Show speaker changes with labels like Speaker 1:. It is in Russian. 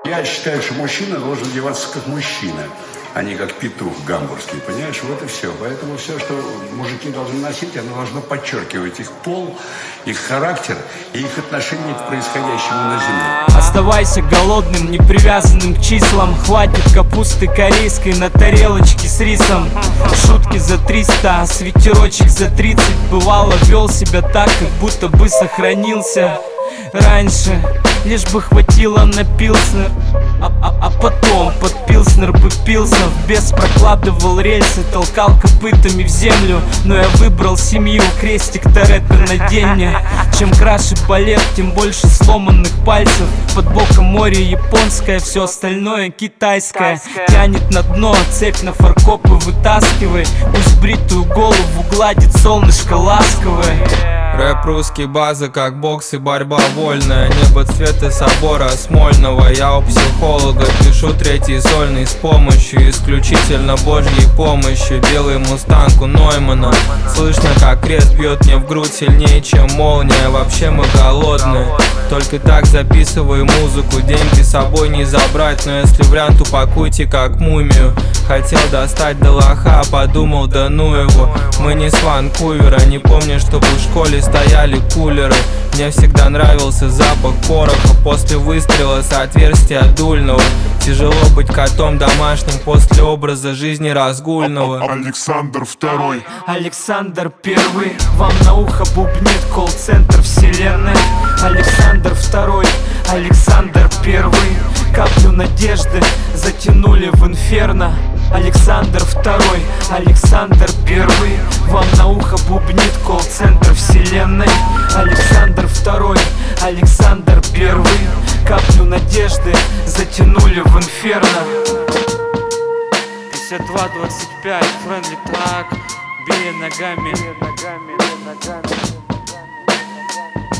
Speaker 1: Я считаю, что мужчина должен одеваться как мужчина, а не как петух гамбургский, понимаешь? Вот и все. Поэтому все, что мужики должны носить, оно должно подчеркивать их пол, их характер и их отношение к происходящему на земле.
Speaker 2: Оставайся голодным, не привязанным к числам. Хватит капусты корейской на тарелочке с рисом. Шутки за 300, а свитерочек за 30. Бывало, вел себя так, как будто бы сохранился раньше. Лишь бы хватило на пилснер, а потом под пилснер бы пился. В бес прокладывал рельсы, толкал копытами в землю. Но я выбрал семью, крестик Торетто надень мне. Чем краше балет, тем больше сломанных пальцев. Под боком море японское, все остальное китайское. Тянет на дно, цепь на фаркопы вытаскивай. Пусть бритую голову гладит солнышко ласковое.
Speaker 3: Рэп русский, база как бокс и борьба вольная. Небо цвета собора Смольного. Я у психолога пишу третий сольный с помощью исключительно Божьей помощи. Белый мустанг у Ноймана. Слышно, как крест бьет мне в грудь сильнее, чем молния. Вообще мы голодные. Только так записываю музыку, деньги с собой не забрать. Но если вариант, упакуйте как мумию. Хотел достать до лоха, подумал, да ну его. Мы не с Ванкувера, не помню, чтобы в школе стояли кулеры. Мне всегда нравился запах пороха после выстрела с отверстия дульного. Тяжело быть котом домашним после образа жизни разгульного.
Speaker 4: Александр II.
Speaker 2: Александр I, вам на ухо бубнит колл-центр вселенной. Александр II, Александр I, каплю надежды затянули в инферно. Александр II, Александр I, вам на ухо бубнит колл-центр вселенной. Александр II, Александр I, каплю надежды затянули в инферно. 52-25, френдли так, бей ногами.